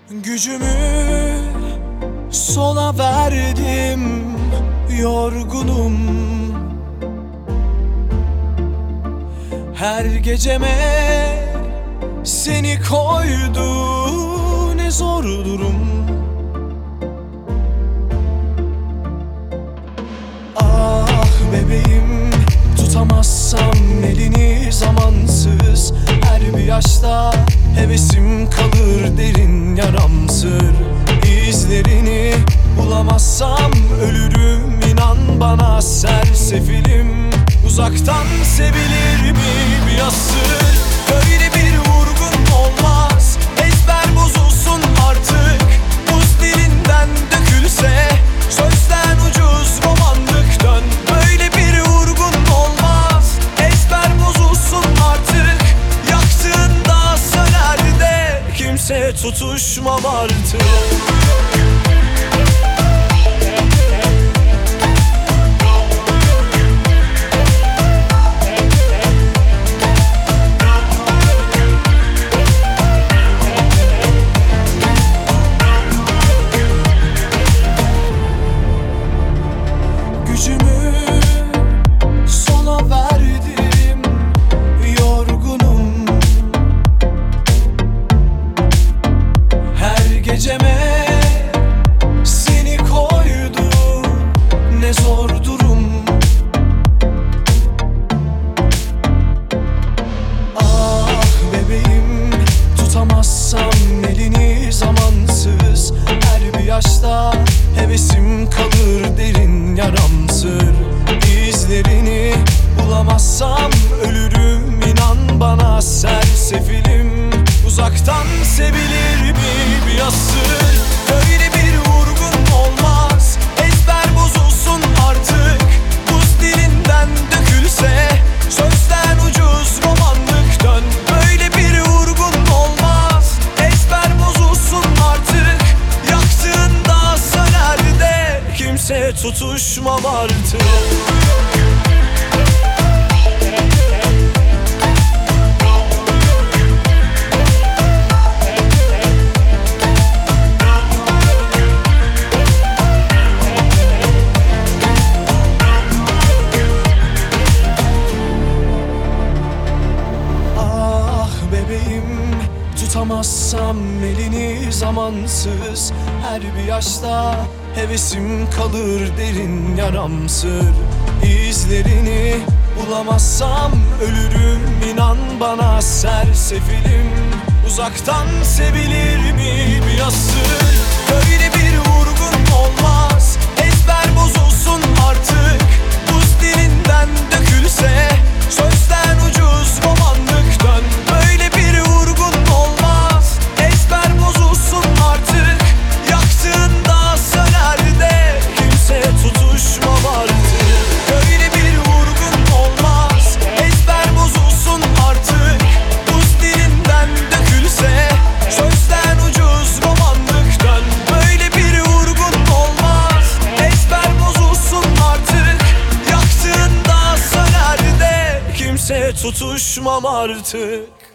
Gücümü sola verdim, yorgunum. Her geceme seni koydu, ne zor durum. Ah bebeğim, tutamazsam elini zamansız. Her bir yaşta hevesim kalır derin yaramsır. İzlerini bulamazsam ölürüm, inan bana sersefilim. Uzaktan sevilir mi bir asır? Böyle bir vurgun olmaz, ezber bozulsun artık. Buz dilinden dökülse, sözden ucuz romanlık dön. Böyle bir vurgun olmaz, ezber bozulsun artık. Yaktığında söner de kimse tutuşmam artık. Gücümü sona verdim, yorgunum. Her geceme seni koydu, ne zor durum. Ah bebeğim, tutamazsam elini zamansız. Her bir yaşta hevesim kalır derin yaramsır. İzlerini bulamazsam ölürüm, inan bana sersefilim. Uzaktan sevilir mi bir asır? Böyle bir vurgun olmaz, ezber bozulsun artık. Buz dilinden dökülse, sözden ucuz romanlık dön. Böyle bir vurgun olmaz, ezber bozulsun artık. Yaktığında söner de kimse tutuşmam artık. Tutamazsam elini zamansız. Her bir yaşta hevesim kalır derin yaramsır. İzlerini bulamazsam ölürüm, inan bana sersefilim. Uzaktan sevilir mi bir asır? Böyle bir vurgun olmaz, ezber bozulsun artık. Buz dilinden dökülse, sözden ucuz romanlık dön. Böyle bir vurgun olmaz, ezber bozulsun artık. Yaktığında söner de kimse tutuşmam artık. Böyle bir vurgun olmaz, ezber bozulsun artık. Buz dilinden dökülse, sözden ucuz romanlık dön. Böyle bir vurgun olmaz, ezber bozulsun artık. Yaktığında söner de kimse tutuşmam artık.